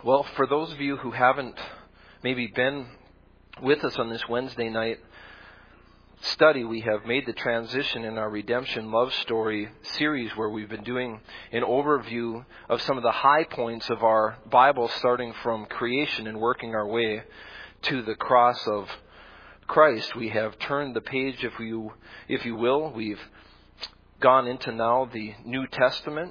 Well, for those of you who haven't maybe been with us on this Wednesday night study, we have made the transition in our Redemption Love Story series where we've been doing an overview of some of the high points of our Bible, starting from creation and working our way to the cross of Christ. We have turned the page, if you will. We've gone into now the New Testament.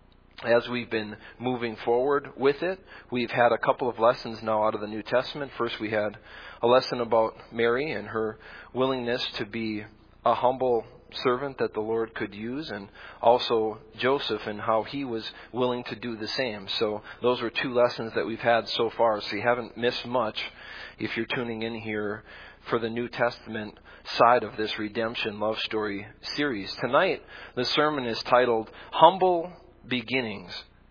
As we've been moving forward with it, we've had a couple of lessons now out of the New Testament. First, we had a lesson about Mary and her willingness to be a humble servant that the Lord could use, and also Joseph and how he was willing to do the same. So those were two lessons that we've had so far. So you haven't missed much if you're tuning in here for the New Testament side of this Redemption Love Story series. Tonight, the sermon is titled Humble Beginnings.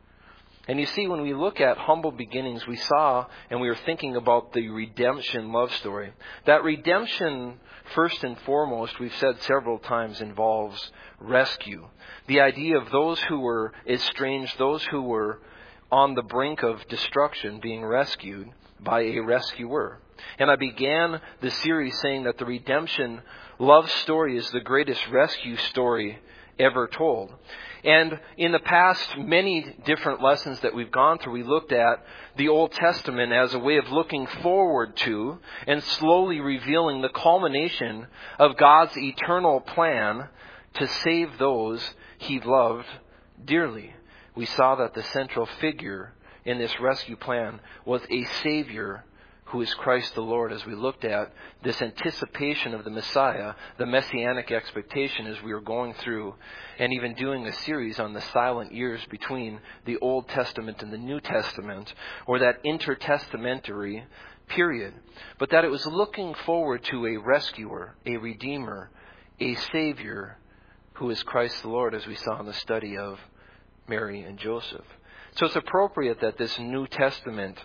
And you see, when we look at humble beginnings, we saw and we were thinking about the redemption love story. That redemption, first and foremost, we've said several times, involves rescue. The idea of those who were estranged, those who were on the brink of destruction, being rescued by a rescuer. And I began the series saying that the redemption love story is the greatest rescue story ever told. And in the past many different lessons that we've gone through, we looked at the Old Testament as a way of looking forward to and slowly revealing the culmination of God's eternal plan to save those He loved dearly. We saw that the central figure in this rescue plan was a Savior who is Christ the Lord, as we looked at this anticipation of the Messiah, the messianic expectation as we were going through and even doing a series on the silent years between the Old Testament and the New Testament, or that intertestamentary period. But that it was looking forward to a rescuer, a redeemer, a Savior who is Christ the Lord, as we saw in the study of Mary and Joseph. So it's appropriate that this New Testament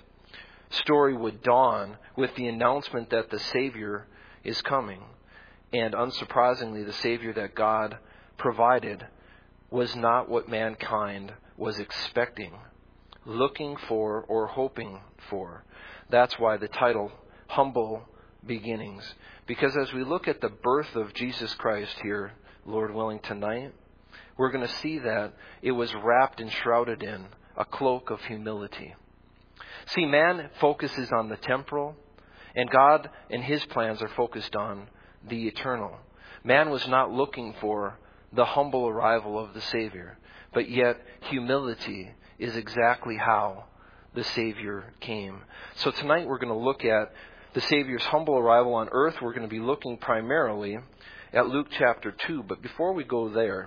story would dawn with the announcement that the Savior is coming. And unsurprisingly, the Savior that God provided was not what mankind was expecting, looking for, or hoping for. That's why the title, Humble Beginnings. Because as we look at the birth of Jesus Christ here, Lord willing, tonight, we're going to see that it was wrapped and shrouded in a cloak of humility. See, man focuses on the temporal, and God and His plans are focused on the eternal. Man was not looking for the humble arrival of the Savior, but yet humility is exactly how the Savior came. So tonight we're going to look at the Savior's humble arrival on earth. We're going to be looking primarily at Luke chapter 2. But before we go there,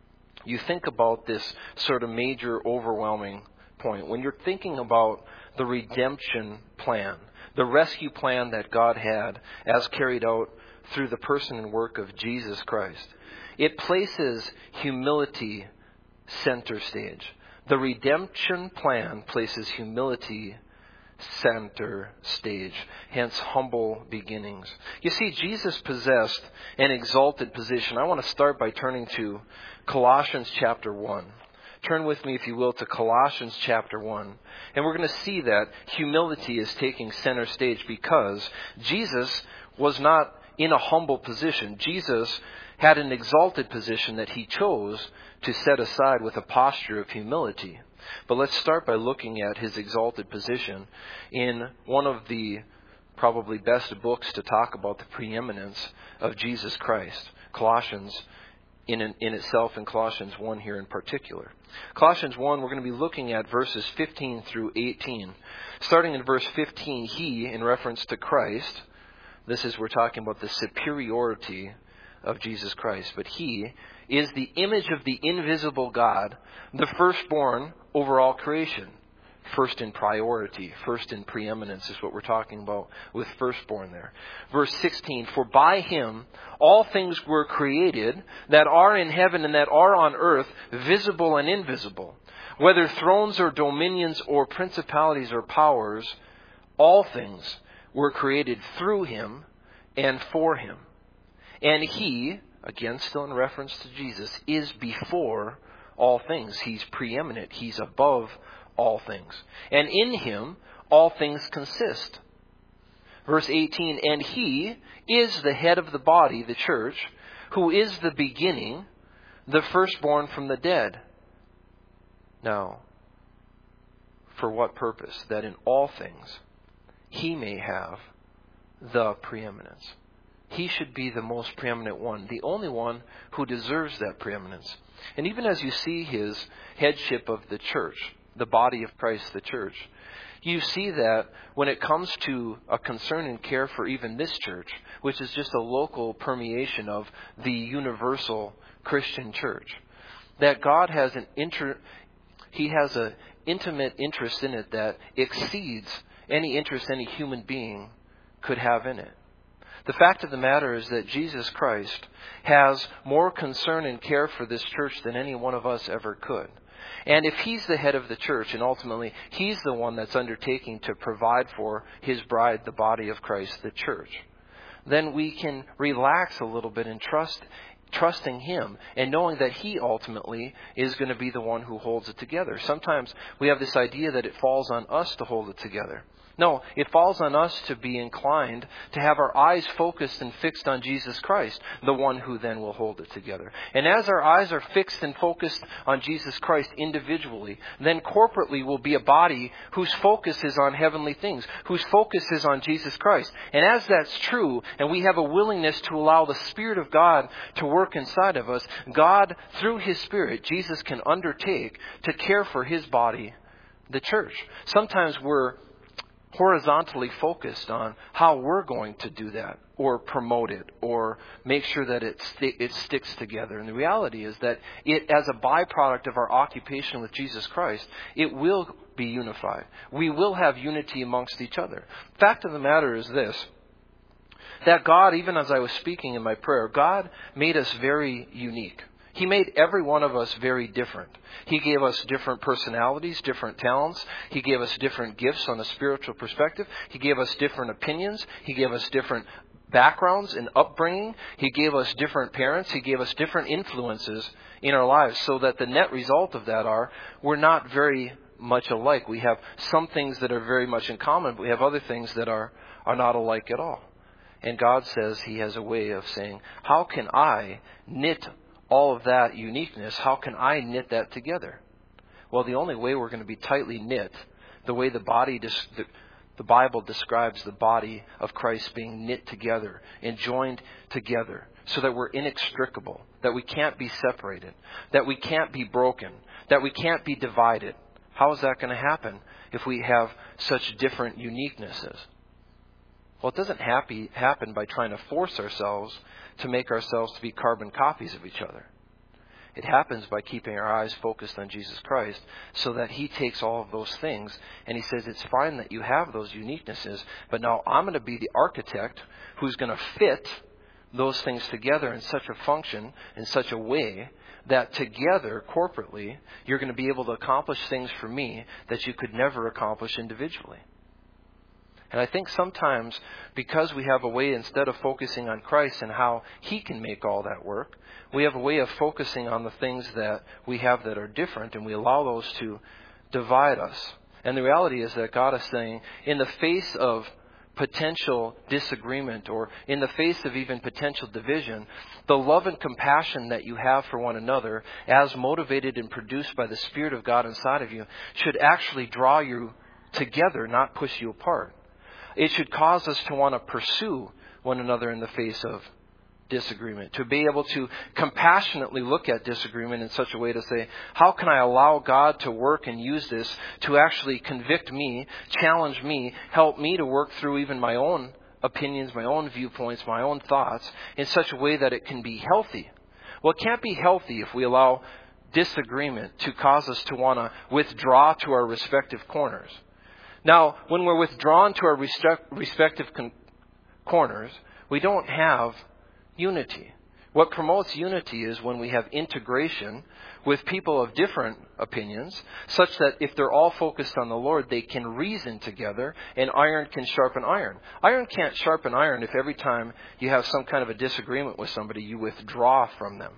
you think about this sort of major overwhelming point. When you're thinking about the redemption plan, the rescue plan that God had as carried out through the person and work of Jesus Christ, it places humility center stage. The redemption plan places humility center stage, hence humble beginnings. You see, Jesus possessed an exalted position. I want to start by turning to Colossians chapter 1. Turn with me, if you will, to Colossians chapter 1. And we're going to see that humility is taking center stage because Jesus was not in a humble position. Jesus had an exalted position that He chose to set aside with a posture of humility. But let's start by looking at His exalted position in one of the probably best books to talk about the preeminence of Jesus Christ, Colossians in itself, and Colossians 1 here in particular. Colossians 1, we're going to be looking at verses 15 through 18. Starting in verse 15, He, in reference to Christ, this is, we're talking about the superiority of Jesus Christ, but He is the image of the invisible God, the firstborn over all creation. First in priority, first in preeminence is what we're talking about with firstborn there. Verse 16, for by Him all things were created that are in heaven and that are on earth, visible and invisible. Whether thrones or dominions or principalities or powers, all things were created through Him and for Him. And He, again still in reference to Jesus, is before all things. He's preeminent. He's above all things, and in him all things consist. Verse 18, and he is the head of the body, the church, who is the beginning, the firstborn from the dead. Now, for what purpose? That in all things he may have the preeminence. He should be the most preeminent one, the only one who deserves that preeminence. And even as you see his headship of the church, the body of Christ, the church, you see that when it comes to a concern and care for even this church, which is just a local permeation of the universal Christian church, that God has He has an intimate interest in it that exceeds any interest any human being could have in it. The fact of the matter is that Jesus Christ has more concern and care for this church than any one of us ever could. And if he's the head of the church, and ultimately he's the one that's undertaking to provide for his bride, the body of Christ, the church, then we can relax a little bit and trusting him and knowing that he ultimately is going to be the one who holds it together. Sometimes we have this idea that it falls on us to hold it together. No, it falls on us to be inclined to have our eyes focused and fixed on Jesus Christ, the one who then will hold it together. And as our eyes are fixed and focused on Jesus Christ individually, then corporately we'll be a body whose focus is on heavenly things, whose focus is on Jesus Christ. And as that's true, and we have a willingness to allow the Spirit of God to work inside of us, God, through His Spirit, Jesus can undertake to care for His body, the church. Sometimes we're horizontally focused on how we're going to do that or promote it or make sure that it sticks together. And the reality is that it, as a byproduct of our occupation with Jesus Christ, it will be unified. We will have unity amongst each other. Fact of the matter is this, that God, even as I was speaking in my prayer, God made us very unique. He made every one of us very different. He gave us different personalities, different talents. He gave us different gifts on a spiritual perspective. He gave us different opinions. He gave us different backgrounds and upbringing. He gave us different parents. He gave us different influences in our lives, so that the net result of that are we're not very much alike. We have some things that are very much in common, but we have other things that are not alike at all. And God says He has a way of saying, how can I knit all of that uniqueness, how can I knit that together? Well, the only way we're going to be tightly knit, the way the Bible describes the body of Christ being knit together and joined together so that we're inextricable, that we can't be separated, that we can't be broken, that we can't be divided. How is that going to happen if we have such different uniquenesses? Well, it doesn't happen by trying to force ourselves to make ourselves to be carbon copies of each other. It happens by keeping our eyes focused on Jesus Christ so that He takes all of those things and He says, it's fine that you have those uniquenesses, but now I'm going to be the architect who's going to fit those things together in such a function, in such a way that together, corporately, you're going to be able to accomplish things for me that you could never accomplish individually. And I think sometimes, because we have a way, instead of focusing on Christ and how He can make all that work, we have a way of focusing on the things that we have that are different, and we allow those to divide us. And the reality is that God is saying, in the face of potential disagreement or in the face of even potential division, the love and compassion that you have for one another, as motivated and produced by the Spirit of God inside of you, should actually draw you together, not push you apart. It should cause us to want to pursue one another in the face of disagreement, to be able to compassionately look at disagreement in such a way to say, how can I allow God to work and use this to actually convict me, challenge me, help me to work through even my own opinions, my own viewpoints, my own thoughts in such a way that it can be healthy. Well, it can't be healthy if we allow disagreement to cause us to want to withdraw to our respective corners. Now, when we're withdrawn to our respective corners, we don't have unity. What promotes unity is when we have integration with people of different opinions, such that if they're all focused on the Lord, they can reason together, and iron can sharpen iron. Iron can't sharpen iron if every time you have some kind of a disagreement with somebody, you withdraw from them.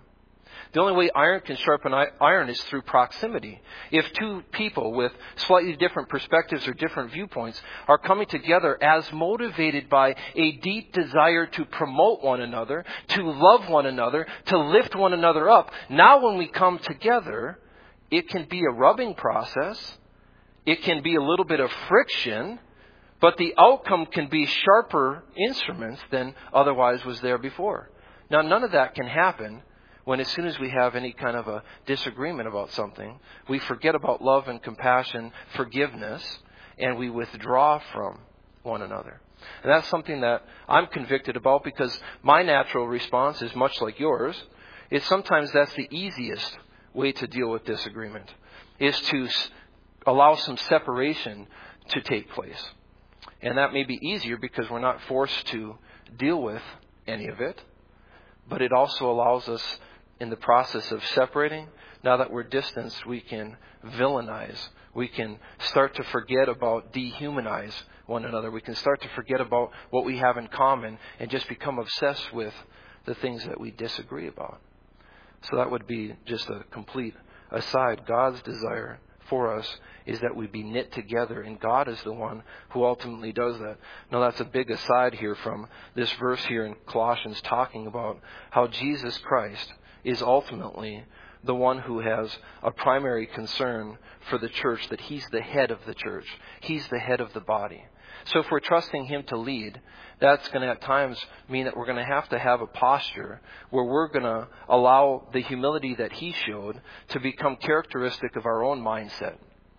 The only way iron can sharpen iron is through proximity. If two people with slightly different perspectives or different viewpoints are coming together as motivated by a deep desire to promote one another, to love one another, to lift one another up, now when we come together, it can be a rubbing process. It can be a little bit of friction, but the outcome can be sharper instruments than otherwise was there before. Now, none of that can happen when as soon as we have any kind of a disagreement about something, we forget about love and compassion, forgiveness, and we withdraw from one another. And that's something that I'm convicted about because my natural response is much like yours. It's sometimes that's the easiest way to deal with disagreement, is to allow some separation to take place. And that may be easier because we're not forced to deal with any of it, but it also allows us in the process of separating, now that we're distanced, we can villainize. We can start to forget about dehumanize one another. We can start to forget about what we have in common and just become obsessed with the things that we disagree about. So that would be just a complete aside. God's desire for us is that we be knit together, and God is the one who ultimately does that. Now that's a big aside here from this verse here in Colossians talking about how Jesus Christ is ultimately the one who has a primary concern for the church, that He's the head of the church. He's the head of the body. So if we're trusting Him to lead, that's going to at times mean that we're going to have a posture where we're going to allow the humility that He showed to become characteristic of our own mindset,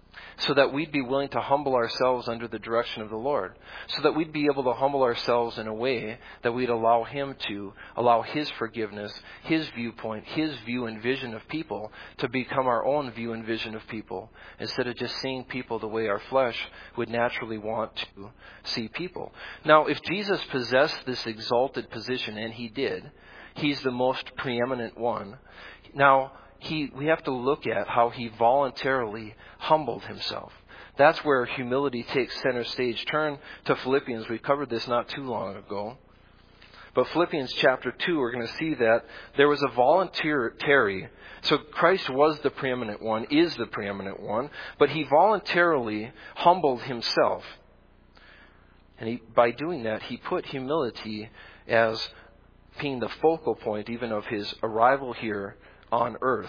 so that we'd be willing to humble ourselves under the direction of the Lord, so that we'd be able to humble ourselves in a way that we'd allow Him to allow His forgiveness, His viewpoint, His view and vision of people to become our own view and vision of people, instead of just seeing people the way our flesh would naturally want to see people. Now, if Jesus possessed this exalted position, and He did, He's the most preeminent one. Now, we have to look at how He voluntarily humbled Himself. That's where humility takes center stage. Turn to Philippians. We covered this not too long ago. But Philippians chapter 2, we're going to see that there was a voluntary. So Christ was the preeminent one, is the preeminent one, but He voluntarily humbled Himself. And by doing that, He put humility as being the focal point even of His arrival here on earth.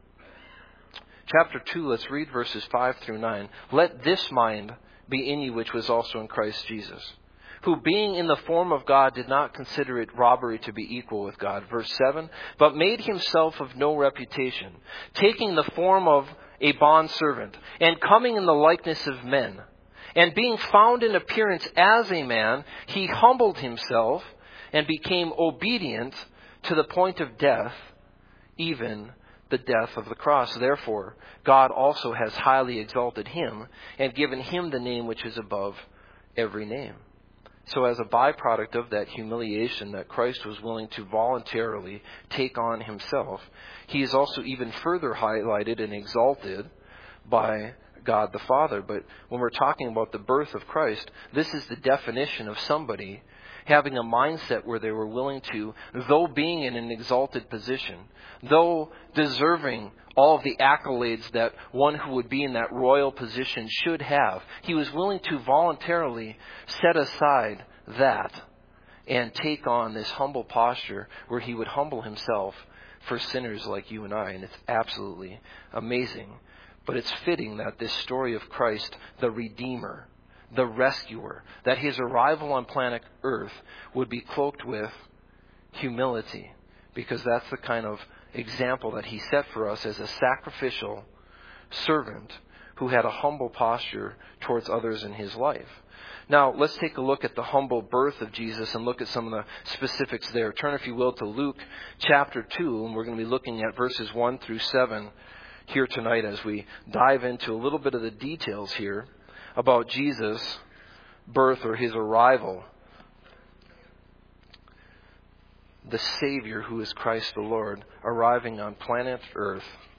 Chapter 2, let's read verses 5 through 9. Let this mind be in you which was also in Christ Jesus, who being in the form of God did not consider it robbery to be equal with God. Verse 7, but made Himself of no reputation, taking the form of a bondservant, and coming in the likeness of men. And being found in appearance as a man, He humbled Himself and became obedient to the point of death, even the death of the cross. Therefore, God also has highly exalted Him and given Him the name which is above every name. So as a byproduct of that humiliation that Christ was willing to voluntarily take on Himself, He is also even further highlighted and exalted by God the Father. But when we're talking about the birth of Christ, this is the definition of somebody having a mindset where they were willing to, though being in an exalted position, though deserving all of the accolades that one who would be in that royal position should have, He was willing to voluntarily set aside that and take on this humble posture where He would humble Himself for sinners like you and I. And it's absolutely amazing. But it's fitting that this story of Christ, the Redeemer, the rescuer, that His arrival on planet Earth would be cloaked with humility, because that's the kind of example that He set for us as a sacrificial servant who had a humble posture towards others in His life. Now, let's take a look at the humble birth of Jesus and look at some of the specifics there. Turn, if you will, to Luke chapter 2, and we're going to be looking at verses 1 through 7 here tonight as we dive into a little bit of the details here about Jesus' birth, or His arrival, the Savior who is Christ the Lord, arriving on planet Earth.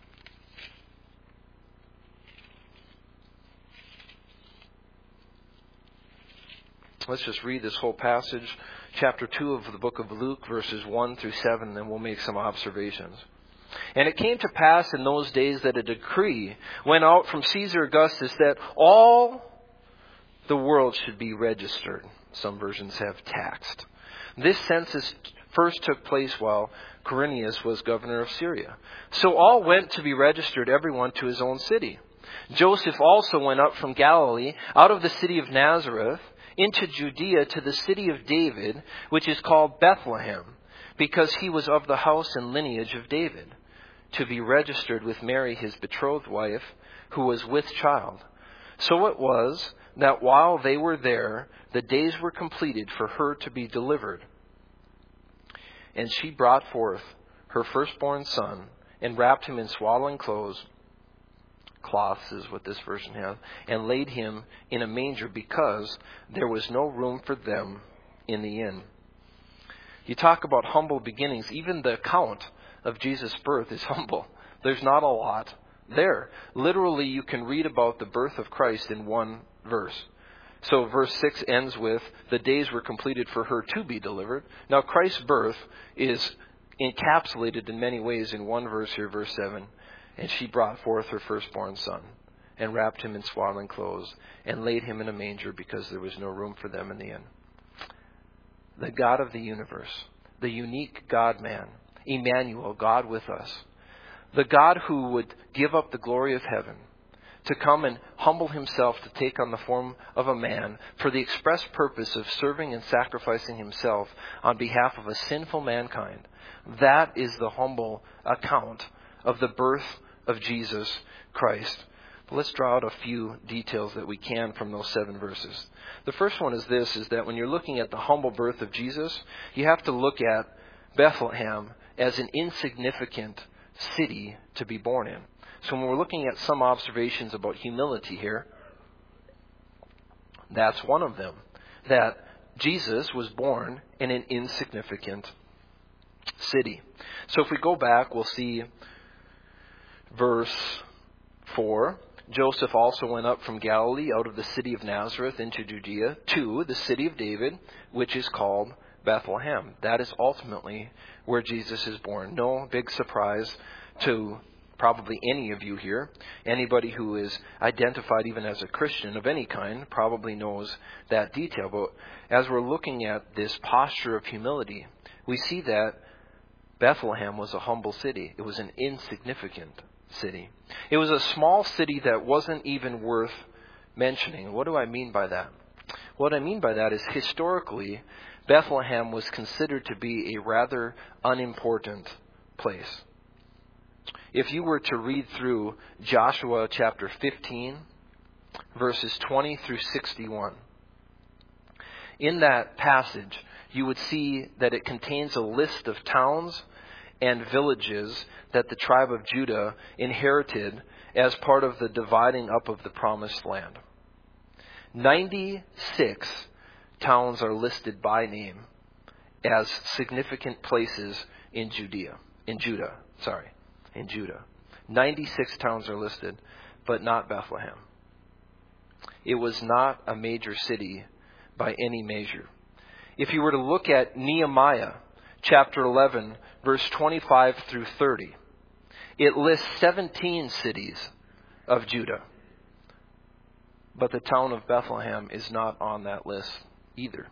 Let's just read this whole passage, chapter 2 of the book of Luke, verses 1 through 7, and then we'll make some observations. And it came to pass in those days that a decree went out from Caesar Augustus that all the world should be registered. Some versions have taxed. This census first took place while Quirinius was governor of Syria. So all went to be registered, everyone to his own city. Joseph also went up from Galilee, out of the city of Nazareth, into Judea to the city of David, which is called Bethlehem, because he was of the house and lineage of David, to be registered with Mary, his betrothed wife, who was with child. So it was that while they were there, the days were completed for her to be delivered. And she brought forth her firstborn son, and wrapped him in swaddling cloths is what this version has, and laid him in a manger, because there was no room for them in the inn. You talk about humble beginnings. Even the account of Jesus' birth is humble. There's not a lot there. Literally, you can read about the birth of Christ in one verse. So verse 6 ends with, the days were completed for her to be delivered. Now Christ's birth is encapsulated in many ways in one verse here, verse 7. And she brought forth her firstborn son, and wrapped him in swaddling clothes, and laid him in a manger, because there was no room for them in the inn. The God of the universe, the unique God-man, Emmanuel, God with us, the God who would give up the glory of heaven to come and humble himself to take on the form of a man for the express purpose of serving and sacrificing himself on behalf of a sinful mankind. That is the humble account of the birth of Jesus Christ. But let's draw out a few details that we can from those 7 verses. The first one is this, is that when you're looking at the humble birth of Jesus, you have to look at Bethlehem as an insignificant city to be born in. So when we're looking at some observations about humility here, that's one of them. That Jesus was born in an insignificant city. So if we go back, we'll see verse 4. Joseph also went up from Galilee, out of the city of Nazareth, into Judea, to the city of David, which is called Bethlehem. That is ultimately where Jesus is born. No big surprise to probably any of you here. Anybody who is identified even as a Christian of any kind probably knows that detail. But as we're looking at this posture of humility, we see that Bethlehem was a humble city. It was an insignificant city. It was a small city that wasn't even worth mentioning. What do I mean by that? What I mean by that is, historically, Bethlehem was considered to be a rather unimportant place. If you were to read through Joshua chapter 15, verses 20 through 61, in that passage, you would see that it contains a list of towns and villages that the tribe of Judah inherited as part of the dividing up of the promised land. 96 towns are listed by name as significant places in Judah. 96 towns are listed, but not Bethlehem. It was not a major city by any measure. If you were to look at Nehemiah chapter 11, verse 25 through 30, it lists 17 cities of Judah. But the town of Bethlehem is not on that list either.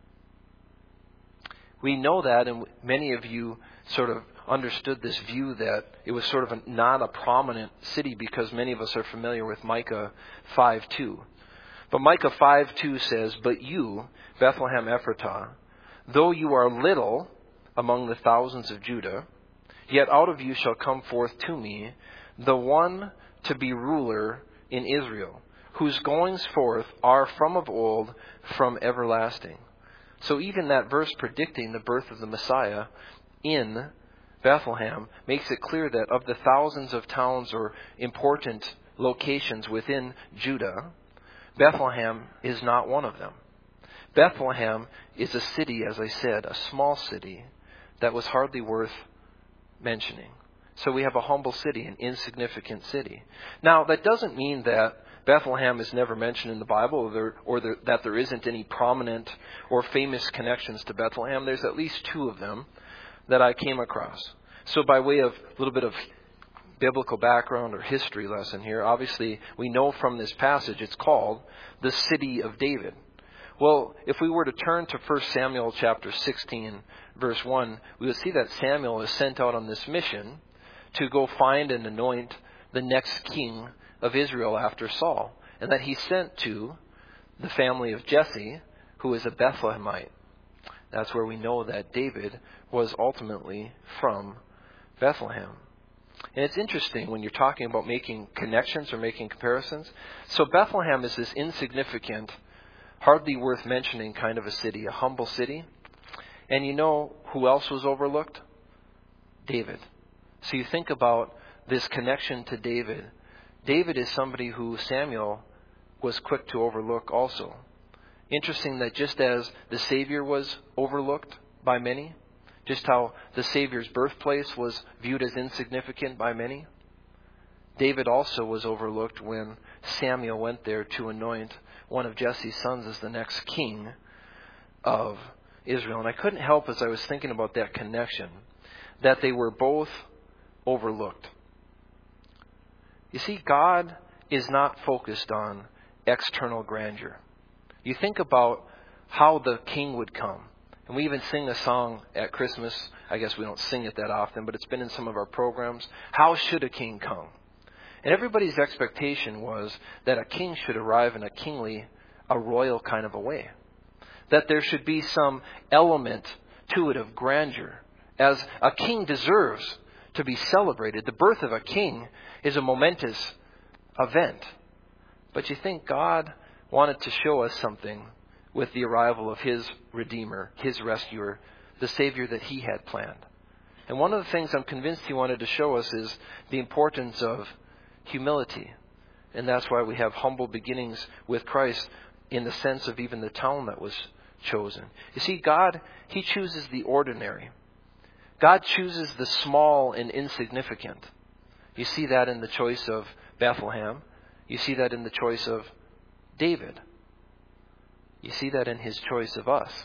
We know that, and many of you sort of understood this view that it was sort of not a prominent city, because many of us are familiar with Micah 5:2. But Micah 5:2 says, "But you, Bethlehem Ephratah, though you are little among the thousands of Judah, yet out of you shall come forth to me the one to be ruler in Israel, whose goings forth are from of old, from everlasting." So even that verse predicting the birth of the Messiah in Bethlehem makes it clear that of the thousands of towns or important locations within Judah, Bethlehem is not one of them. Bethlehem is a city, as I said, a small city that was hardly worth mentioning. So we have a humble city, an insignificant city. Now, that doesn't mean that Bethlehem is never mentioned in the Bible, that there isn't any prominent or famous connections to Bethlehem. There's at least 2 of them that I came across. So by way of a little bit of biblical background or history lesson here, obviously we know from this passage it's called the City of David. Well, if we were to turn to 1 Samuel chapter 16, verse 1, we would see that Samuel is sent out on this mission to go find and anoint the next king of Israel after Saul, and that he's sent to the family of Jesse, who is a Bethlehemite. That's where we know that David was ultimately from Bethlehem. And it's interesting when you're talking about making connections or making comparisons. So Bethlehem is this insignificant, hardly worth mentioning kind of a city, a humble city. And you know who else was overlooked? David. So you think about this connection to David. David is somebody who Samuel was quick to overlook also. Interesting that just as the Savior was overlooked by many, just how the Savior's birthplace was viewed as insignificant by many, David also was overlooked when Samuel went there to anoint one of Jesse's sons as the next king of Israel. And I couldn't help, as I was thinking about that connection, that they were both overlooked. You see, God is not focused on external grandeur. You think about how the king would come. And we even sing a song at Christmas. I guess we don't sing it that often, but it's been in some of our programs. How should a king come? And everybody's expectation was that a king should arrive in a royal kind of a way. That there should be some element to it of grandeur, as a king deserves to be celebrated. The birth of a king is a momentous event. But you think God wanted to show us something with the arrival of His Redeemer, His Rescuer, the Savior that He had planned. And one of the things I'm convinced He wanted to show us is the importance of humility. And that's why we have humble beginnings with Christ in the sense of even the town that was chosen. You see, God, He chooses the ordinary. God chooses the small and insignificant. You see that in the choice of Bethlehem. You see that in the choice of David. You see that in His choice of us.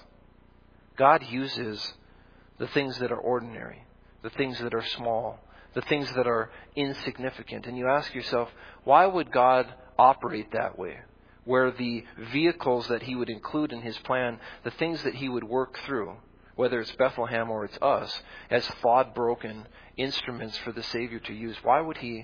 God uses the things that are ordinary, the things that are small, the things that are insignificant. And you ask yourself, why would God operate that way? Where the vehicles that He would include in His plan, the things that He would work through, whether it's Bethlehem or it's us, as flawed, broken instruments for the Savior to use. Why would He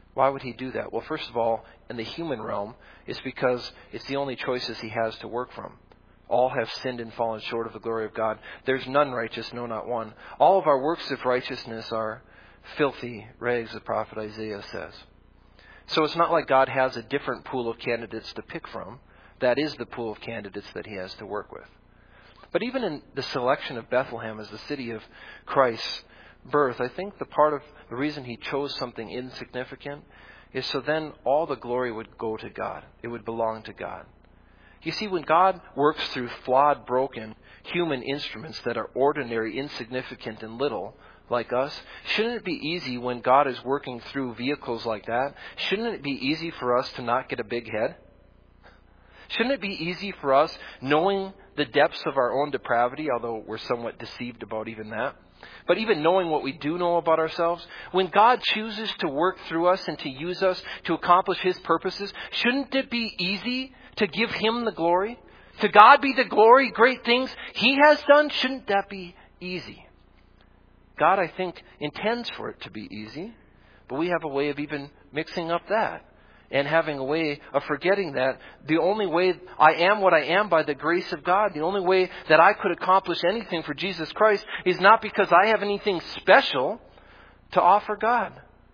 do that? Well, first of all, in the human realm, it's because it's the only choices He has to work from. All have sinned and fallen short of the glory of God. There's none righteous, no, not one. All of our works of righteousness are filthy rags, the prophet Isaiah says. So it's not like God has a different pool of candidates to pick from. That is the pool of candidates that He has to work with. But even in the selection of Bethlehem as the city of Christ's birth, I think the part of the reason He chose something insignificant is so then all the glory would go to God. It would belong to God. You see, when God works through flawed, broken human instruments that are ordinary, insignificant, and little, like us, shouldn't it be easy when God is working through vehicles like that? Shouldn't it be easy for us to not get a big head? Shouldn't it be easy for us, knowing the depths of our own depravity, although we're somewhat deceived about even that, but even knowing what we do know about ourselves, when God chooses to work through us and to use us to accomplish His purposes, shouldn't it be easy to give Him the glory? To God be the glory, great things He has done. Shouldn't that be easy? God, I think, intends for it to be easy, but we have a way of even mixing up that and having a way of forgetting that the only way I am what I am by the grace of God, the only way that I could accomplish anything for Jesus Christ is not because I have anything special to offer God.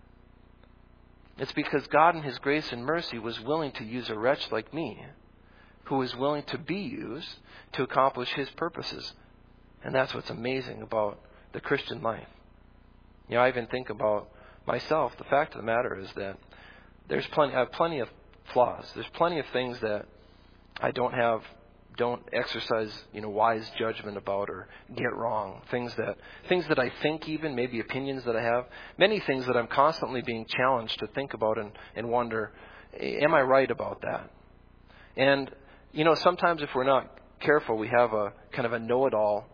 It's because God in His grace and mercy was willing to use a wretch like me, who was willing to be used to accomplish His purposes. And that's what's amazing about the Christian life. You know, I even think about myself. The fact of the matter is that I have plenty of flaws. There's plenty of things that I don't exercise, wise judgment about or get wrong. Things that I think even, maybe opinions that I have. Many things that I'm constantly being challenged to think about and wonder, am I right about that? And, sometimes if we're not careful, we have a kind of a know-it-all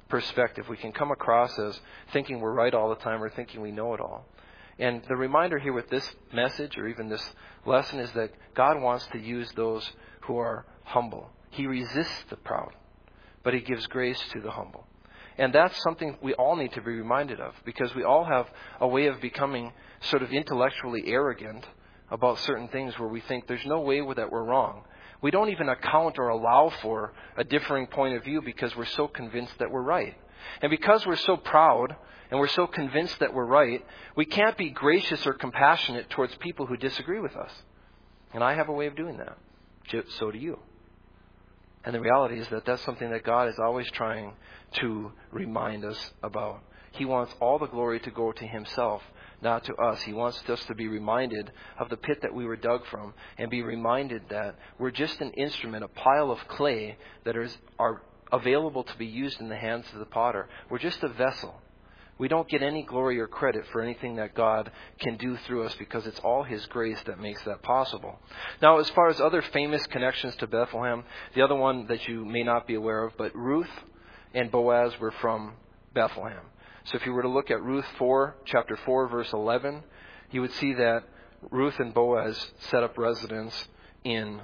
perspective. We can come across as thinking we're right all the time or thinking we know it all. And the reminder here with this message or even this lesson is that God wants to use those who are humble. He resists the proud, but He gives grace to the humble. And that's something we all need to be reminded of, because we all have a way of becoming sort of intellectually arrogant about certain things where we think there's no way that we're wrong. We don't even account or allow for a differing point of view because we're so convinced that we're right. And because we're so proud and we're so convinced that we're right, we can't be gracious or compassionate towards people who disagree with us. And I have a way of doing that. So do you. And the reality is that that's something that God is always trying to remind us about. He wants all the glory to go to Himself, not to us. He wants us to be reminded of the pit that we were dug from and be reminded that we're just an instrument, a pile of clay that are available to be used in the hands of the potter. We're just a vessel. We don't get any glory or credit for anything that God can do through us because it's all His grace that makes that possible. Now, as far as other famous connections to Bethlehem, the other one that you may not be aware of, but Ruth and Boaz were from Bethlehem. So if you were to look at Ruth chapter 4, verse 11, you would see that Ruth and Boaz set up residence in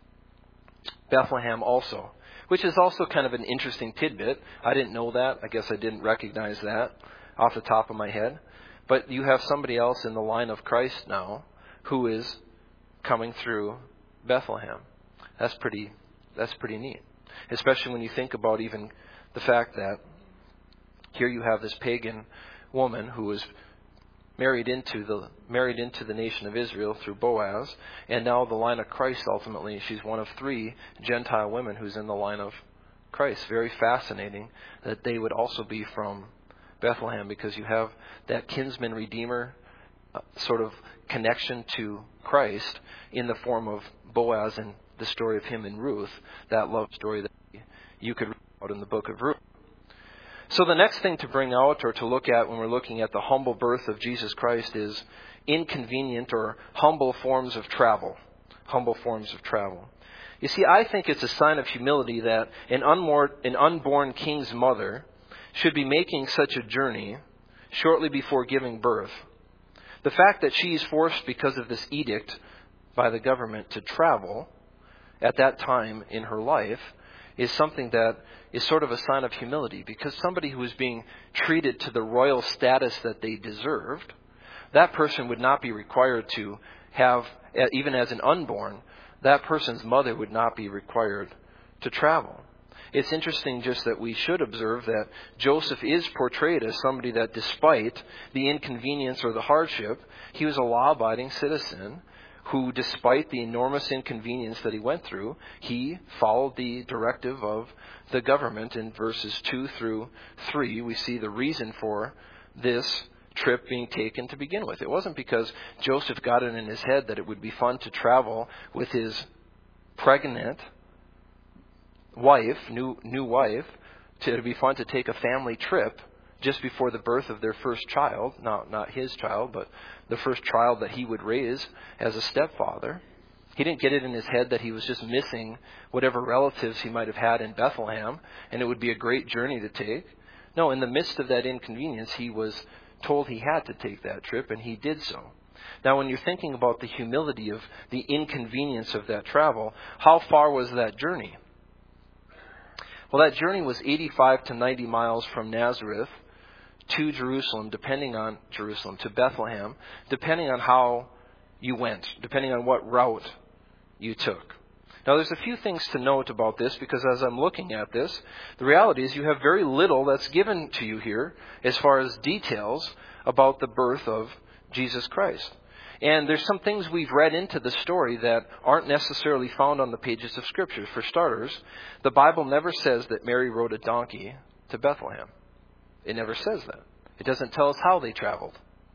Bethlehem also, which is also kind of an interesting tidbit. I didn't know that. I guess I didn't recognize that off the top of my head. But you have somebody else in the line of Christ now who is coming through Bethlehem. That's pretty neat. Especially when you think about even the fact that here you have this pagan woman who was married into the nation of Israel through Boaz, and now the line of Christ ultimately, she's one of 3 Gentile women who's in the line of Christ. Very fascinating that they would also be from Bethlehem, because you have that kinsman redeemer sort of connection to Christ in the form of Boaz and the story of him and Ruth, that love story that you could read about in the book of Ruth. So the next thing to bring out or to look at when we're looking at the humble birth of Jesus Christ is inconvenient or humble forms of travel. Humble forms of travel. You see, I think it's a sign of humility that an unborn king's mother should be making such a journey shortly before giving birth. The fact that she is forced because of this edict by the government to travel at that time in her life is something that is sort of a sign of humility, because somebody who is being treated to the royal status that they deserved, that person would not be required to have, even as an unborn, that person's mother would not be required to travel. It's interesting just that we should observe that Joseph is portrayed as somebody that despite the inconvenience or the hardship, he was a law-abiding citizen who, despite the enormous inconvenience that he went through, he followed the directive of the government. In verses 2 through 3, we see the reason for this trip being taken to begin with. It wasn't because Joseph got it in his head that it would be fun to travel with his pregnant wife, new wife, to be fun to take a family trip just before the birth of their first child, not his child, but the first child that he would raise as a stepfather. He didn't get it in his head that he was just missing whatever relatives he might have had in Bethlehem, and it would be a great journey to take. No, in the midst of that inconvenience, he was told he had to take that trip, and he did so. Now, when you're thinking about the humility of the inconvenience of that travel, how far was that journey? Well, that journey was 85 to 90 miles from Nazareth to Jerusalem, to Bethlehem, depending on how you went, depending on what route you took. Now, there's a few things to note about this, because as I'm looking at this, the reality is you have very little that's given to you here as far as details about the birth of Jesus Christ. And there's some things we've read into the story that aren't necessarily found on the pages of Scripture. For starters, the Bible never says that Mary rode a donkey to Bethlehem. It never says that. It doesn't tell us how they traveled.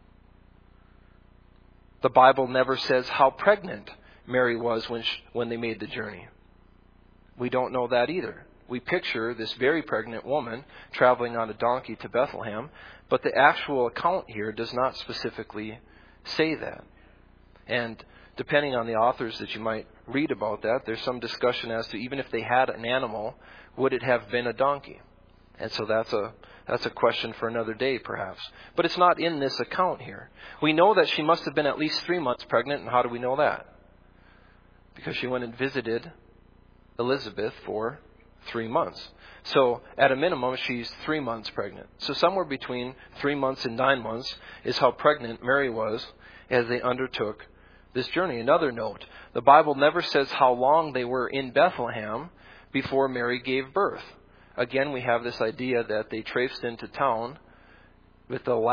The Bible never says how pregnant Mary was when they made the journey. We don't know that either. We picture this very pregnant woman traveling on a donkey to Bethlehem, but the actual account here does not specifically say that. And depending on the authors that you might read about that, there's some discussion as to even if they had an animal, would it have been a donkey? And so that's a question for another day, perhaps. But it's not in this account here. We know that she must have been at least 3 months pregnant. And how do we know that? Because she went and visited Elizabeth for 3 months. So at a minimum, she's 3 months pregnant. So somewhere between 3 months and 9 months is how pregnant Mary was as they undertook this journey. Another note, the Bible never says how long they were in Bethlehem before Mary gave birth. Again, we have this idea that they traipsed into town with the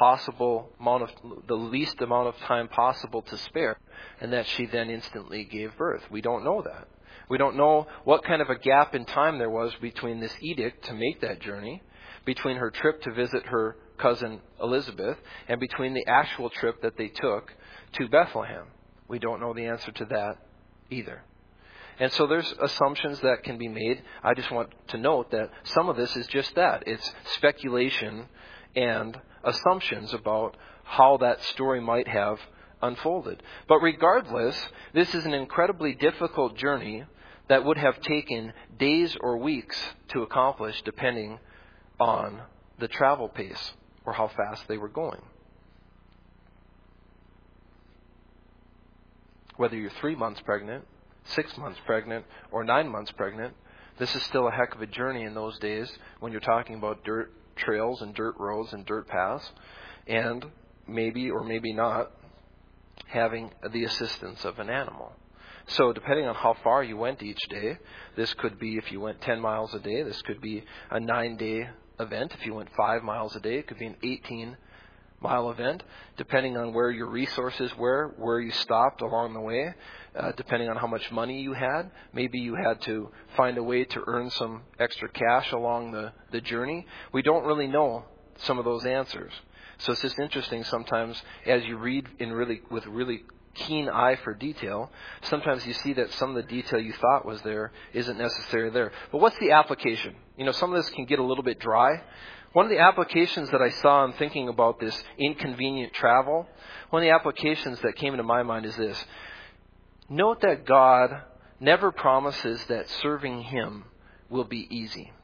least amount of time possible to spare, and that she then instantly gave birth. We don't know that. We don't know what kind of a gap in time there was between this edict to make that journey, between her trip to visit her cousin Elizabeth, and between the actual trip that they took to Bethlehem. We don't know the answer to that either. And so there's assumptions that can be made. I just want to note that some of this is just that. It's speculation and assumptions about how that story might have unfolded. But regardless, this is an incredibly difficult journey that would have taken days or weeks to accomplish, depending on the travel pace or how fast they were going. Whether you're 3 months pregnant, 6 months pregnant, or 9 months pregnant, this is still a heck of a journey in those days when you're talking about dirt trails and dirt roads and dirt paths, and maybe or maybe not having the assistance of an animal. So depending on how far you went each day, this could be, if you went 10 miles a day, this could be a 9-day event. If you went 5 miles a day, it could be an 18-mile event, depending on where your resources were, where you stopped along the way, depending on how much money you had. Maybe you had to find a way to earn some extra cash along the journey. We don't really know some of those answers. So it's just interesting sometimes as you read with really keen eye for detail, sometimes you see that some of the detail you thought was there isn't necessarily there. But what's the application? Some of this can get a little bit dry. One of the applications that I saw in thinking about this inconvenient travel, one of the applications that came into my mind is this. Note that God never promises that serving Him will be easy.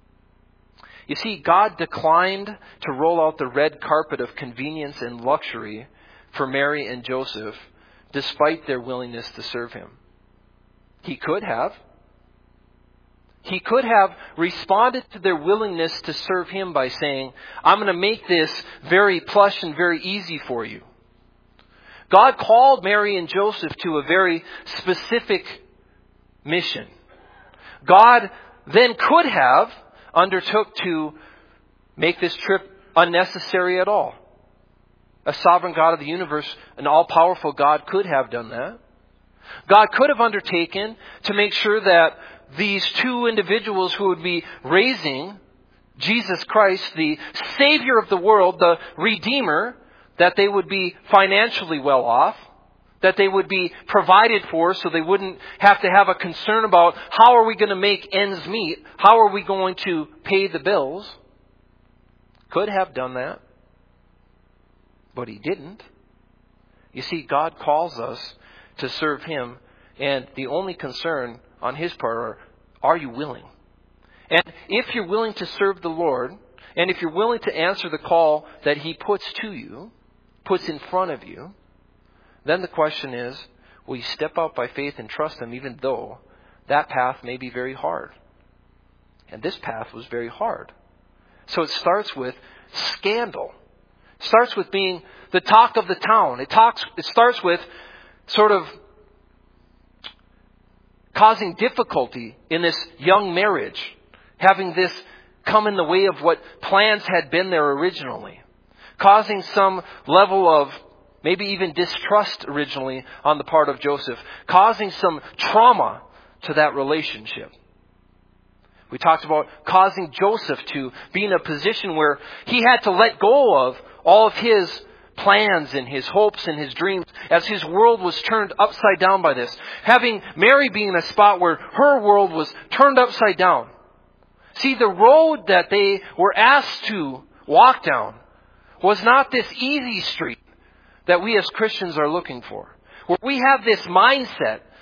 You see, God declined to roll out the red carpet of convenience and luxury for Mary and Joseph, despite their willingness to serve Him. He could have. He could have responded to their willingness to serve Him by saying, I'm going to make this very plush and very easy for you. God called Mary and Joseph to a very specific mission. God then could have undertook to make this trip unnecessary at all. A sovereign God of the universe, an all-powerful God, could have done that. God could have undertaken to make sure that these two individuals who would be raising Jesus Christ, the Savior of the world, the Redeemer, that they would be financially well off, that they would be provided for so they wouldn't have to have a concern about how are we going to make ends meet, how are we going to pay the bills. Could have done that, but He didn't. You see, God calls us to serve Him, and the only concern on His part are you willing? And if you're willing to serve the Lord, and if you're willing to answer the call that He puts in front of you, then the question is, will you step out by faith and trust Him even though that path may be very hard? And this path was very hard. So it starts with scandal. It starts with being the talk of the town. It starts with sort of causing difficulty in this young marriage, having this come in the way of what plans had been there originally, causing some level of maybe even distrust originally on the part of Joseph, causing some trauma to that relationship. We talked about causing Joseph to be in a position where he had to let go of all of his plans and his hopes and his dreams as his world was turned upside down by this. Having Mary be in a spot where her world was turned upside down. See, the road that they were asked to walk down was not this easy street that we as Christians are looking for. Where we have this mindset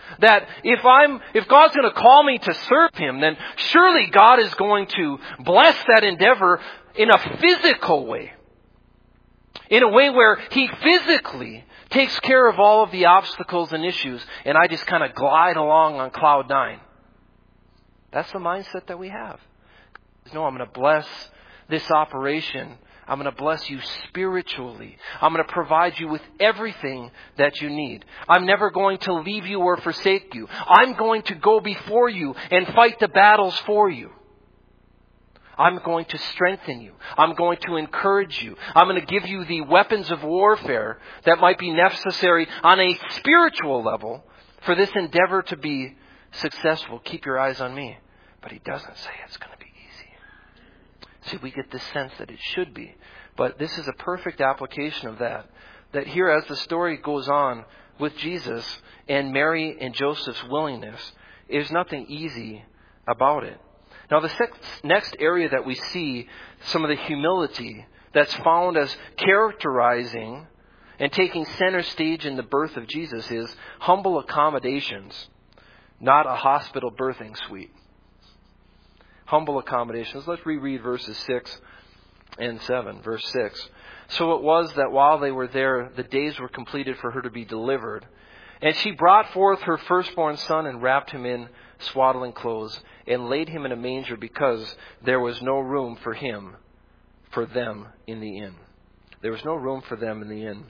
That if God's going to call me to serve Him, then surely God is going to bless that endeavor in a physical way. In a way where He physically takes care of all of the obstacles and issues, and I just kind of glide along on cloud 9. That's the mindset that we have. No, I'm going to bless this operation. I'm going to bless you spiritually. I'm going to provide you with everything that you need. I'm never going to leave you or forsake you. I'm going to go before you and fight the battles for you. I'm going to strengthen you. I'm going to encourage you. I'm going to give you the weapons of warfare that might be necessary on a spiritual level for this endeavor to be successful. Keep your eyes on me. But He doesn't say it's going to be easy. See, we get this sense that it should be. But this is a perfect application of that. That here, as the story goes on with Jesus and Mary and Joseph's willingness, there's nothing easy about it. Now, the next area that we see some of the humility that's found as characterizing and taking center stage in the birth of Jesus is humble accommodations, not a hospital birthing suite. Humble accommodations. Let's reread verses 6 and 7. Verse 6. So it was that while they were there, the days were completed for her to be delivered. And she brought forth her firstborn son and wrapped him in swaddling clothes and laid him in a manger because there was no room for them in the inn. There was no room for them in the inn.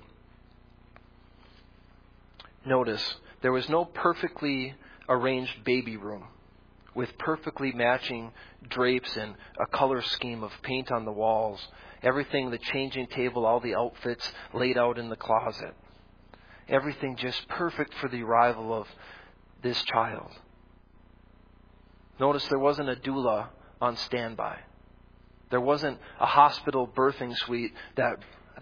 Notice, there was no perfectly arranged baby room with perfectly matching drapes and a color scheme of paint on the walls. Everything, the changing table, all the outfits laid out in the closet. Everything just perfect for the arrival of this child. Notice there wasn't a doula on standby. There wasn't a hospital birthing suite that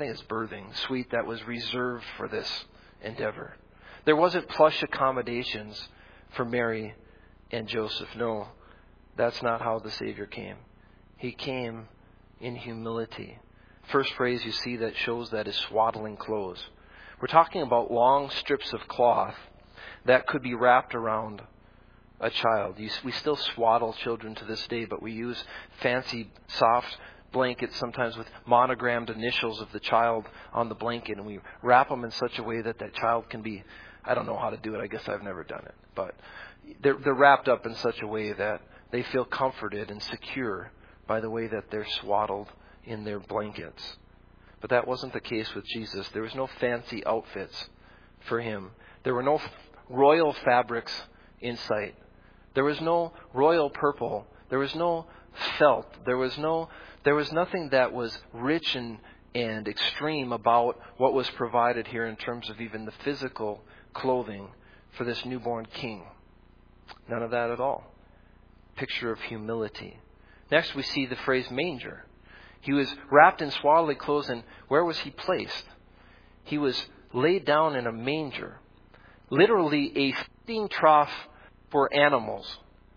was reserved for this endeavor. There wasn't plush accommodations for Mary and Joseph. No, that's not how the Savior came. He came in humility. First phrase you see that shows that is swaddling clothes. We're talking about long strips of cloth that could be wrapped around a child. We still swaddle children to this day, but we use fancy, soft blankets, sometimes with monogrammed initials of the child on the blanket, and we wrap them in such a way that that child can be, I don't know how to do it, I guess I've never done it, but they're wrapped up in such a way that they feel comforted and secure by the way that they're swaddled in their blankets. But that wasn't the case with Jesus. There was no fancy outfits for Him. There were no royal fabrics in sight. There was no royal purple. There was no felt. There was nothing that was rich and extreme about what was provided here in terms of even the physical clothing for this newborn king. None of that at all. Picture of humility. Next we see the phrase manger. He was wrapped in swaddling clothes, and where was He placed? He was laid down in a manger. Literally a feeding trough for animals.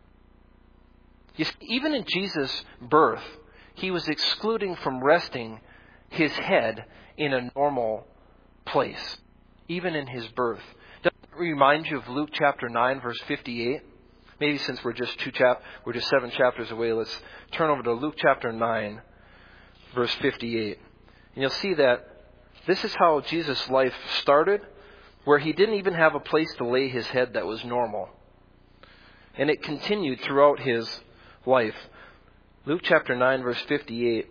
You see, even in Jesus' birth, He was excluding from resting His head in a normal place. Even in His birth. Does it remind you of Luke chapter 9, verse 58? Maybe since we're just 7 chapters away, let's turn over to Luke chapter 9, verse 58. And you'll see that this is how Jesus' life started, where He didn't even have a place to lay His head that was normal. And it continued throughout His life. Luke chapter 9, verse 58.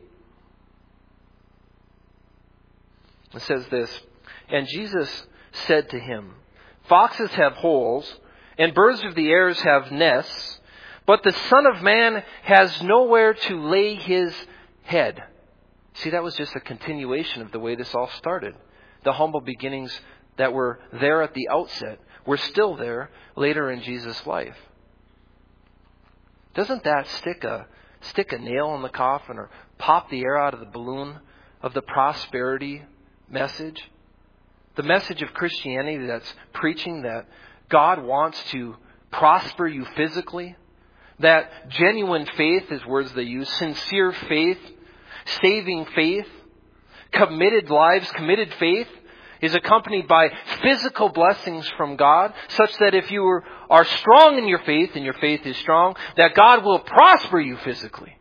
It says this, and Jesus said to him, foxes have holes, and birds of the air have nests, but the Son of Man has nowhere to lay His head. See, that was just a continuation of the way this all started. The humble beginnings that were there at the outset were still there later in Jesus' life. Doesn't that stick a nail in the coffin or pop the air out of the balloon of the prosperity message? The message of Christianity that's preaching that God wants to prosper you physically. That genuine faith is words they use. Sincere faith. Saving faith. Committed lives. Committed faith is accompanied by physical blessings from God, such that if you are strong in your faith, and your faith is strong, that God will prosper you physically.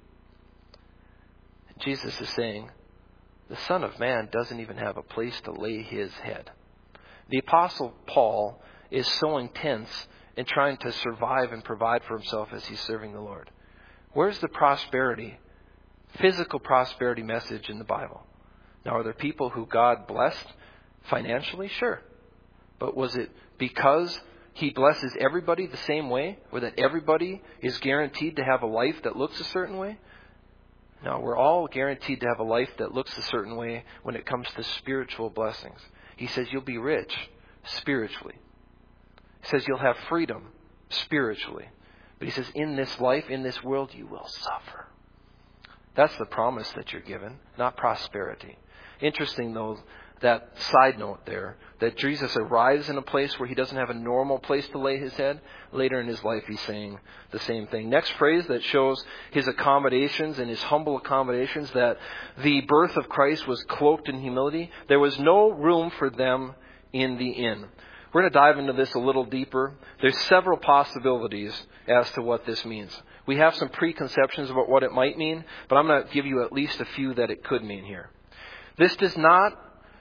Jesus is saying, the Son of Man doesn't even have a place to lay his head. The Apostle Paul is so intense in trying to survive and provide for himself as he's serving the Lord. Where's the prosperity, physical prosperity message in the Bible? Now, are there people who God blessed financially? Sure. But was it because he blesses everybody the same way, or that everybody is guaranteed to have a life that looks a certain way? No, we're all guaranteed to have a life that looks a certain way when it comes to spiritual blessings. He says you'll be rich spiritually. He says you'll have freedom spiritually. But he says in this life, in this world, you will suffer. That's the promise that you're given, not prosperity. Interesting, though, that side note there, that Jesus arrives in a place where he doesn't have a normal place to lay his head. Later in his life, he's saying the same thing. Next phrase that shows his accommodations and his humble accommodations, that the birth of Christ was cloaked in humility. There was no room for them in the inn. We're going to dive into this a little deeper. There's several possibilities as to what this means. We have some preconceptions about what it might mean, but I'm going to give you at least a few that it could mean here. This does not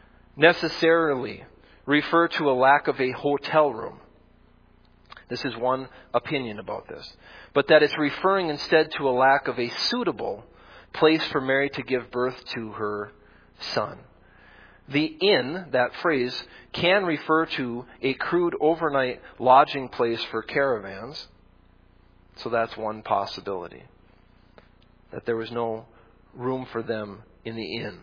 necessarily refer to a lack of a hotel room. This is one opinion about this. But that it's referring instead to a lack of a suitable place for Mary to give birth to her son. The inn, that phrase, can refer to a crude overnight lodging place for caravans. So that's one possibility. That there was no room for them in the inn.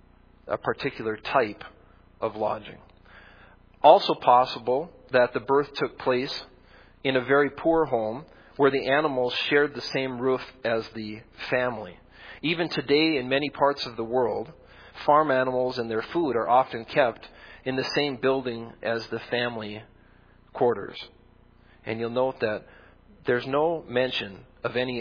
A particular type of lodging. Also possible that the birth took place in a very poor home where the animals shared the same roof as the family. Even today in many parts of the world, farm animals and their food are often kept in the same building as the family quarters. And you'll note that there's no mention of any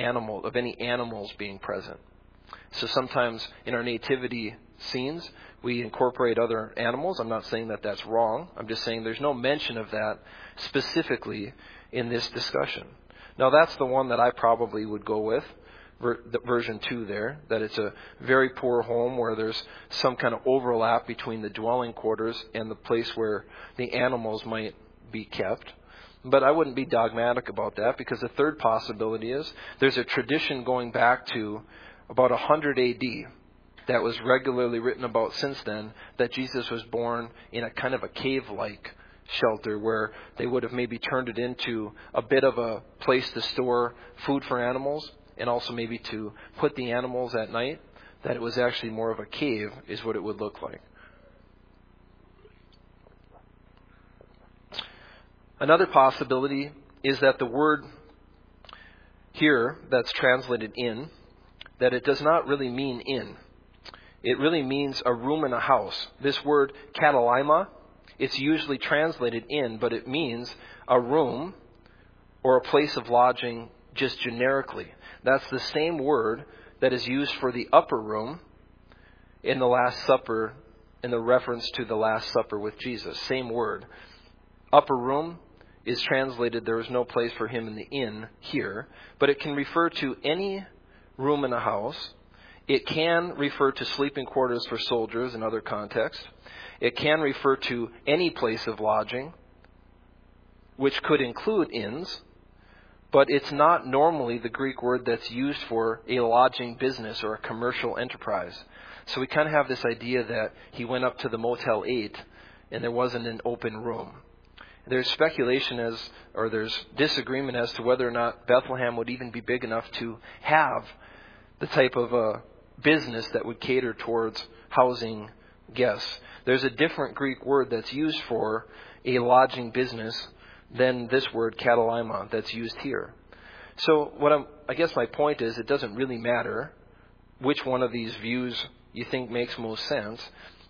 animals being present. So sometimes in our nativity scenes, we incorporate other animals. I'm not saying that that's wrong. I'm just saying there's no mention of that specifically in this discussion. Now, that's the one that I probably would go with, version 2 there, that it's a very poor home where there's some kind of overlap between the dwelling quarters and the place where the animals might be kept. But I wouldn't be dogmatic about that, because the third possibility is there's a tradition going back to about 100 A.D. that was regularly written about since then, that Jesus was born in a kind of a cave-like shelter where they would have maybe turned it into a bit of a place to store food for animals and also maybe to put the animals at night, that it was actually more of a cave is what it would look like. Another possibility is that the word here that's translated in, that it does not really mean inn. It really means a room in a house. This word katalaima, it's usually translated in, but it means a room or a place of lodging just generically. That's the same word that is used for the upper room in the Last Supper, in the reference to the Last Supper with Jesus. Same word. Upper room is translated, there is no place for him in the inn here, but it can refer to any room in a house. It can refer to sleeping quarters for soldiers in other contexts. It can refer to any place of lodging, which could include inns, but it's not normally the Greek word that's used for a lodging business or a commercial enterprise. So we kind of have this idea that he went up to the Motel 8 and there wasn't an open room. There's speculation there's disagreement as to whether or not Bethlehem would even be big enough to have the type of a business that would cater towards housing guests. There's a different Greek word that's used for a lodging business than this word katalaima that's used here. So I guess my point is, it doesn't really matter which one of these views you think makes most sense.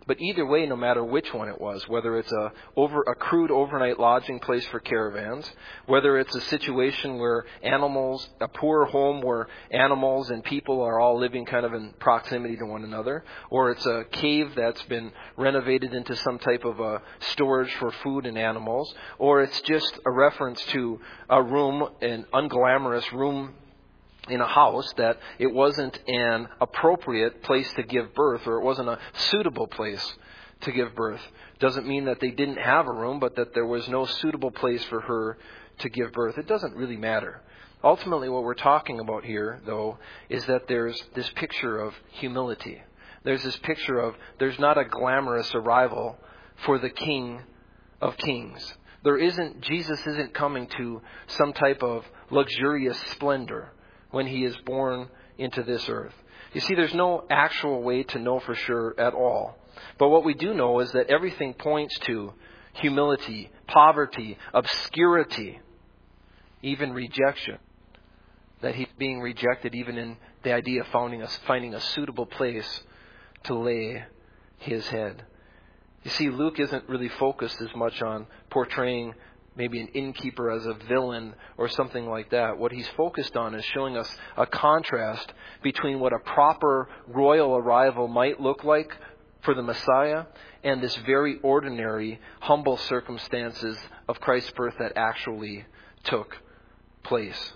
But either way, no matter which one it was, whether it's a crude overnight lodging place for caravans, whether it's a situation where a poor home where animals and people are all living kind of in proximity to one another, or it's a cave that's been renovated into some type of a storage for food and animals, or it's just a reference to a room, an unglamorous room in a house, that it wasn't an appropriate place to give birth, or it wasn't a suitable place to give birth. Doesn't mean that they didn't have a room, but that there was no suitable place for her to give birth. It doesn't really matter. Ultimately, what we're talking about here, though, is that there's this picture of humility. There's this picture of there's not a glamorous arrival for the King of Kings. Jesus isn't coming to some type of luxurious splendor when he is born into this earth. You see, there's no actual way to know for sure at all. But what we do know is that everything points to humility, poverty, obscurity, even rejection. That he's being rejected even in the idea of finding a suitable place to lay his head. You see, Luke isn't really focused as much on portraying maybe an innkeeper as a villain or something like that. What he's focused on is showing us a contrast between what a proper royal arrival might look like for the Messiah and this very ordinary, humble circumstances of Christ's birth that actually took place.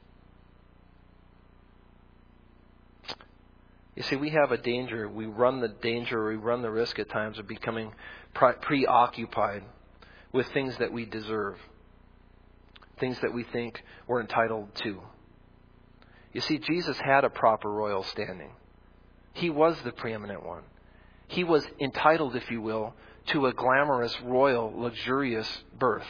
You see, we have a danger. We run the risk at times of becoming preoccupied with things that we deserve, things that we think we're entitled to. You see, Jesus had a proper royal standing. He was the preeminent one. He was entitled, if you will, to a glamorous, royal, luxurious birth.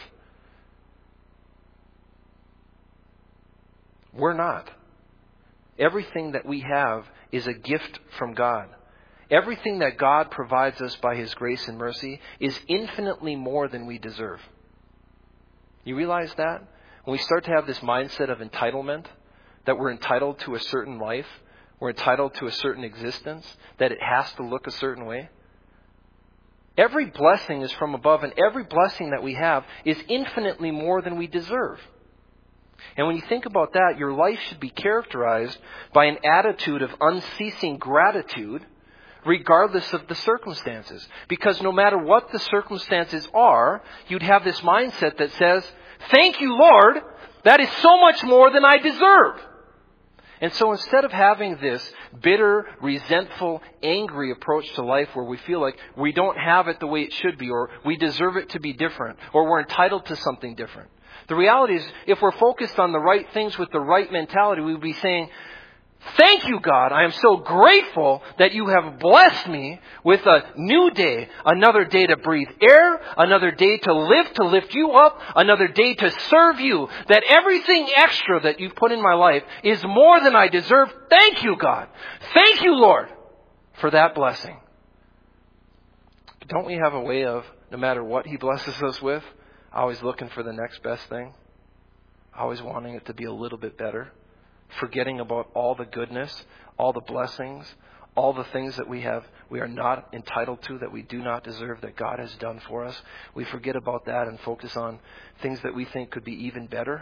We're not. Everything that we have is a gift from God. Everything that God provides us by His grace and mercy is infinitely more than we deserve. You realize that? When we start to have this mindset of entitlement, that we're entitled to a certain life, we're entitled to a certain existence, that it has to look a certain way. Every blessing is from above, and every blessing that we have is infinitely more than we deserve. And when you think about that, your life should be characterized by an attitude of unceasing gratitude regardless of the circumstances. Because no matter what the circumstances are, you'd have this mindset that says, "Thank you, Lord, that is so much more than I deserve." And so instead of having this bitter, resentful, angry approach to life where we feel like we don't have it the way it should be, or we deserve it to be different, or we're entitled to something different. The reality is, if we're focused on the right things with the right mentality, we would be saying, "Thank you, God. I am so grateful that you have blessed me with a new day, another day to breathe air, another day to lift you up, another day to serve you, that everything extra that you've put in my life is more than I deserve. Thank you, God. Thank you, Lord, for that blessing." But don't we have a way of, no matter what He blesses us with, always looking for the next best thing, always wanting it to be a little bit better, forgetting about all the goodness, all the blessings, all the things that we are not entitled to, that we do not deserve, that God has done for us? We forget about that and focus on things that we think could be even better.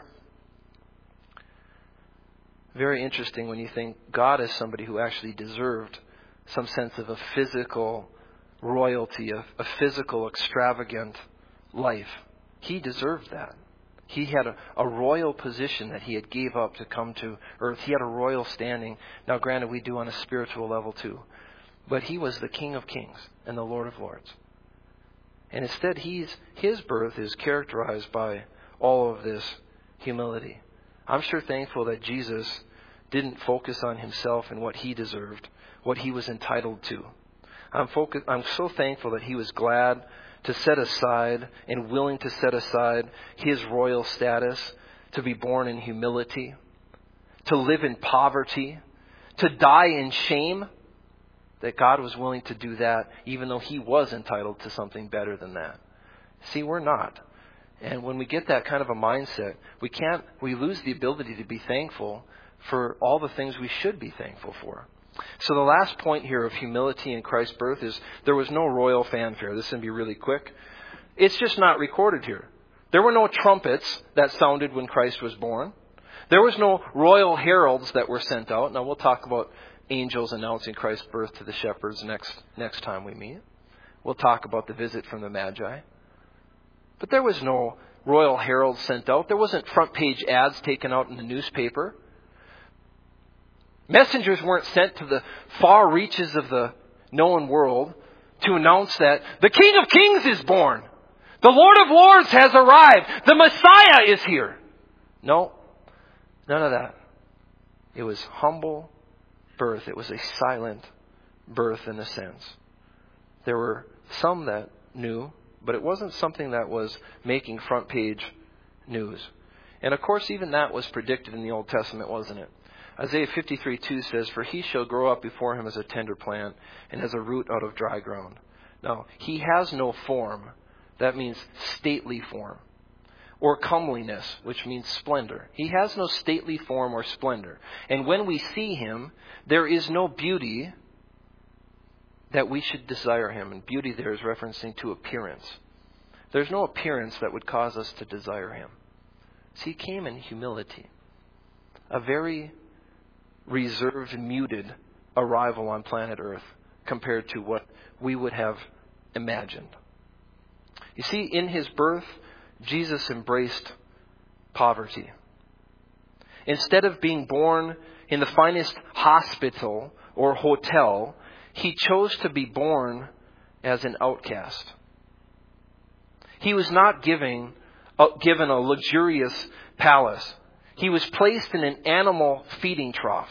Very interesting when you think God is somebody who actually deserved some sense of a physical royalty, a physical extravagant life. He deserved that. He had a royal position that He had gave up to come to earth. He had a royal standing. Now, granted, we do on a spiritual level too. But He was the King of Kings and the Lord of Lords. And instead, His birth is characterized by all of this humility. I'm sure thankful that Jesus didn't focus on Himself and what He deserved, what He was entitled to. I'm so thankful that He was glad to set aside and willing to set aside His royal status, to be born in humility, to live in poverty, to die in shame, that God was willing to do that even though He was entitled to something better than that. See, we're not. And when we get that kind of a mindset, we lose the ability to be thankful for all the things we should be thankful for. So the last point here of humility in Christ's birth is there was no royal fanfare. This is going to be really quick. It's just not recorded here. There were no trumpets that sounded when Christ was born. There was no royal heralds that were sent out. Now we'll talk about angels announcing Christ's birth to the shepherds next time we meet. We'll talk about the visit from the Magi. But there was no royal herald sent out. There wasn't front page ads taken out in the newspaper. Messengers weren't sent to the far reaches of the known world to announce that the King of Kings is born. The Lord of Lords has arrived. The Messiah is here. No, none of that. It was humble birth. It was a silent birth in a sense. There were some that knew, but it wasn't something that was making front page news. And of course, even that was predicted in the Old Testament, wasn't it? Isaiah 53:2 says, "For he shall grow up before him as a tender plant and as a root out of dry ground." Now, he has no form. That means stately form. Or comeliness, which means splendor. He has no stately form or splendor. And when we see him, there is no beauty that we should desire him. And beauty there is referencing to appearance. There's no appearance that would cause us to desire him. So he came in humility. A very reserved, muted arrival on planet Earth compared to what we would have imagined. You see, in his birth, Jesus embraced poverty. Instead of being born in the finest hospital or hotel, he chose to be born as an outcast. He was not given a luxurious palace. He was placed in an animal feeding trough.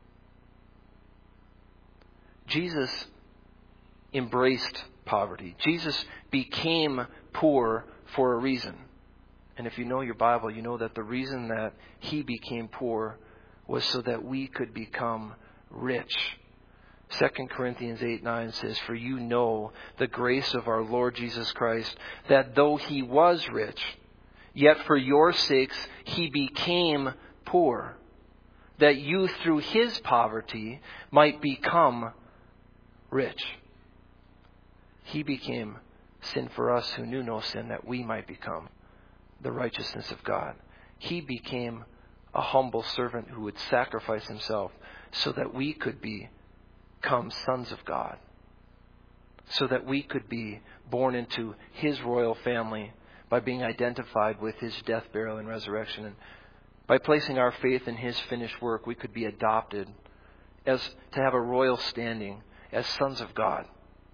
Jesus embraced poverty. Jesus became poor for a reason. And if you know your Bible, you know that the reason that he became poor was so that we could become rich. 2 Corinthians 8:9 says, "For you know the grace of our Lord Jesus Christ, that though he was rich, yet for your sakes he became poor, that you through his poverty might become rich." He became sin for us who knew no sin, that we might become the righteousness of God. He became a humble servant who would sacrifice himself so that we could become sons of God, so that we could be born into his royal family by being identified with his death, burial, and resurrection. And by placing our faith in his finished work, we could be adopted as to have a royal standing as sons of God.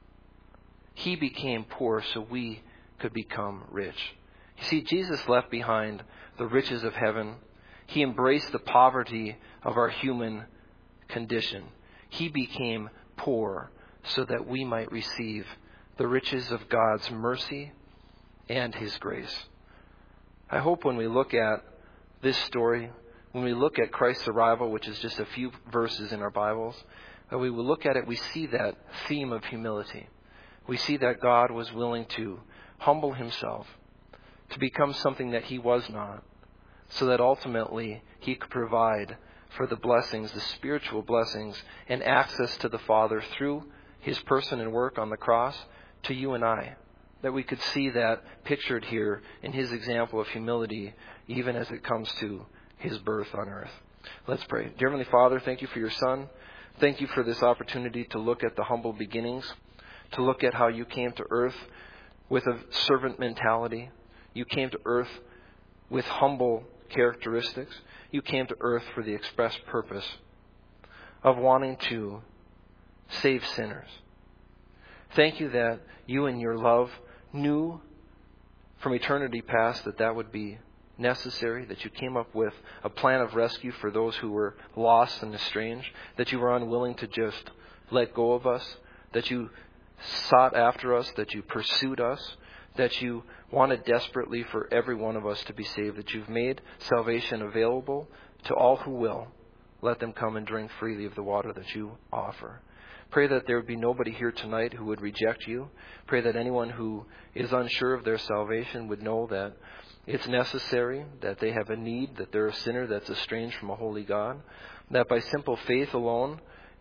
He became poor so we could become rich. You see, Jesus left behind the riches of heaven. He embraced the poverty of our human condition. He became poor so that we might receive the riches of God's mercy and his grace. I hope when we look at this story, when we look at Christ's arrival, which is just a few verses in our Bibles, that we will look at it, we see that theme of humility. We see that God was willing to humble himself, to become something that he was not, so that ultimately he could provide for the blessings, the spiritual blessings, and access to the Father through his person and work on the cross to you and I. That we could see that pictured here in his example of humility, even as it comes to his birth on earth. Let's pray. Dear Heavenly Father, thank you for your Son. Thank you for this opportunity to look at the humble beginnings, to look at how you came to earth with a servant mentality. You came to earth with humble characteristics. You came to earth for the express purpose of wanting to save sinners. Thank you that you in your love knew from eternity past that that would be necessary, that you came up with a plan of rescue for those who were lost and estranged, that you were unwilling to just let go of us, that you sought after us, that you pursued us, that you wanted desperately for every one of us to be saved, that you've made salvation available to all who will. Let them come and drink freely of the water that you offer. Pray that there would be nobody here tonight who would reject you. Pray that anyone who is unsure of their salvation would know that it's necessary, that they have a need, that they're a sinner that's estranged from a holy God, that by simple faith alone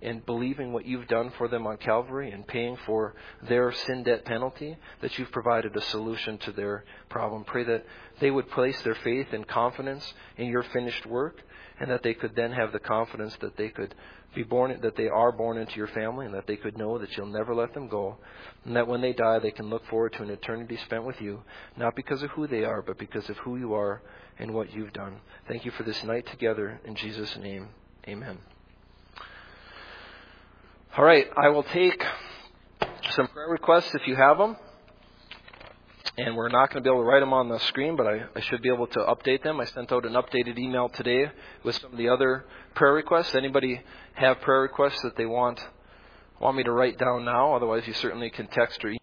in believing what you've done for them on Calvary and paying for their sin debt penalty, that you've provided a solution to their problem. Pray that they would place their faith and confidence in your finished work, and that they could then have the confidence that they could be born, that they are born into your family, and that they could know that you'll never let them go, and that when they die they can look forward to an eternity spent with you, not because of who they are, but because of who you are and what you've done. Thank you for this night together. In Jesus' name, amen. All right, I will take some prayer requests if you have them. And we're not going to be able to write them on the screen, but I should be able to update them. I sent out an updated email today with some of the other prayer requests. Anybody have prayer requests that they want me to write down now? Otherwise, you certainly can text or email.